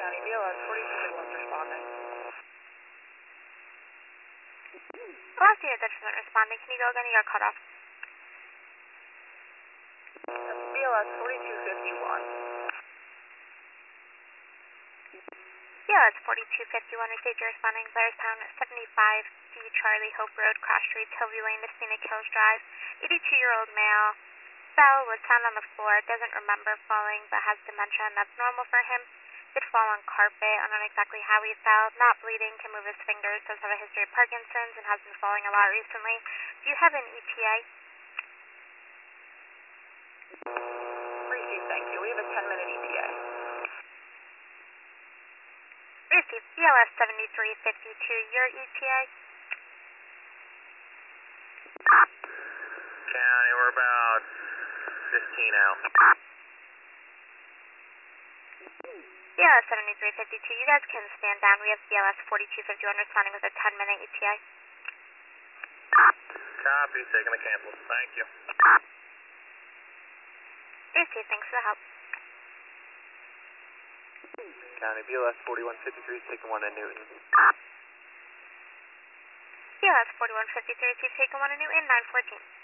County, BLS 4251's responding. Last unit that's responding, can you go again? You got cut off. BLS 4251. BLS 4251, received your responding. Blairstown 75D Charlie Hope Road, Cross Streets, Hillview Lane to Scenic Hills Drive. 82-year-old male. Fell, was found on the floor, doesn't remember falling, but has dementia, and that's normal for him. Did fall on carpet, unknown exactly how he fell, not bleeding, can move his fingers, does have a history of Parkinson's, and has been falling a lot recently. Do you have an ETA? Received, thank you. We have a 10-minute ETA. Received, BLS 7352, your ETA? County, we're about 15 out. BLS 7352, you guys can stand down. We have BLS 4251 responding with a 10-minute ETA. Copy, taking the cancel. Thank you. Received, thanks for the help. County, BLS 4153 is taking 1 at Newton. BLS 4153, received, taken 1 in Newton, 914.